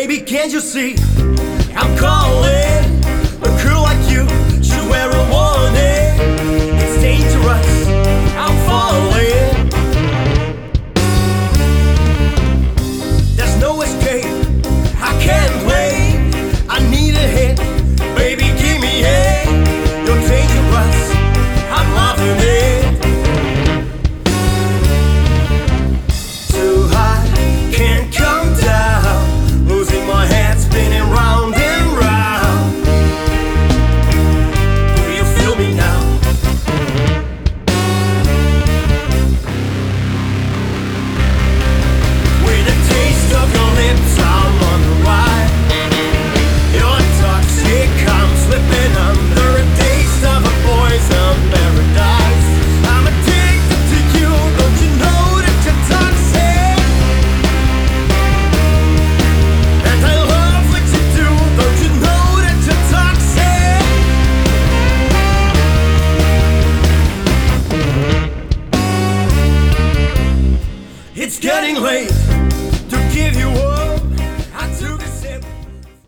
Baby, can't you see? I'm calling. A girl like you should wear a warning. It's dangerous. I'm falling. There's no escape. I can't wait. I need a hit. Baby, give me a. You're dangerous. I'm loving it. Too high, can't come down. Losing my head, spinning round and round. Do you feel me now? With a taste of your lips, I'm on the ride. Your toxic, I'm slipping under a taste of a poison paradise. I'm addicted to you, don't you know that you're toxic? And I love what you do, don't you know that you're toxic? It's getting late.